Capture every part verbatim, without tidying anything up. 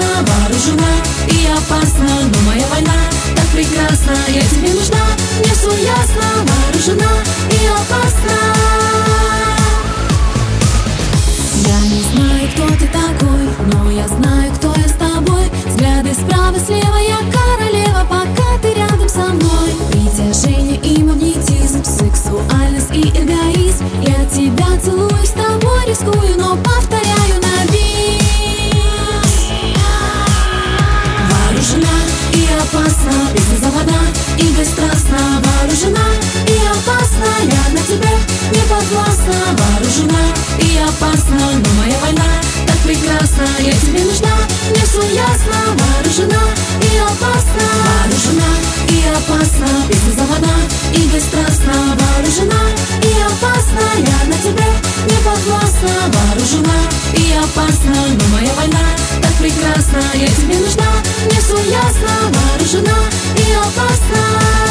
ясно, вооружена и опасна, но моя война так прекрасна. Я тебе нужна, мне все ясно, вооружена и опасна. Я не знаю, кто ты такой, но я знаю, кто я с тобой. Взгляды справа, слева, я королева, пока ты рядом со мной. Притяжение и магнетизм, сексуальность и эгоизм. Я тебя целую, с тобой рискую, но повторяю на бис. Вооружена и опасна, беззаводна и бесстрастна. Вооружена и опасна, я на тебе не подвластна. Вооружена и опасна, но моя война так прекрасна. Я тебе нужна, мне все ясно. Вооружена и опасна. Вооружена и опасна, беззаводна и бесстрастна. Вооружена и опасна, я на тебе не подвластна. Вооружена и опасна, но моя война так прекрасна. Я тебе нужна, мне все ясно. Вооружена и опасна.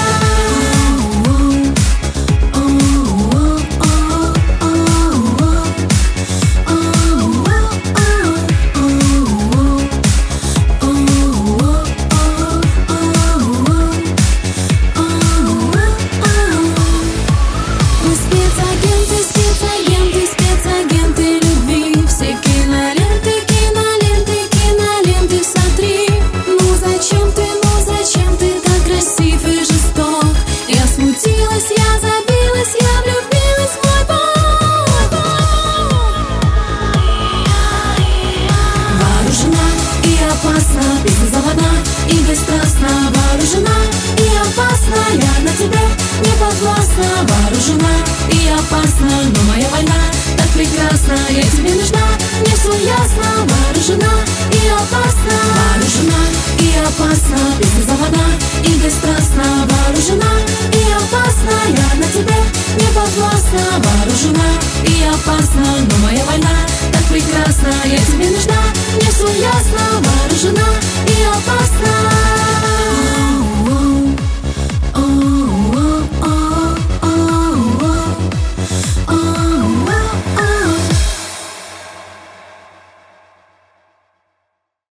Я забилась, я влюбилась в мой Бог. Вооружена и опасна, беззаводна и бесстрастна. Вооружена и опасна, я на тебе не подвластна. Вооружена и опасна, но моя война так прекрасна. Я тебе нужна, мне все ясно. Вооружена и опасна. Вооружена и опасна, беззаводна и бесстрастна. Вооружена и опасна, я на тебе не подвластна. Вооружена и опасна, но моя война так прекрасна. Я тебе нужна, мне все ясно. Вооружена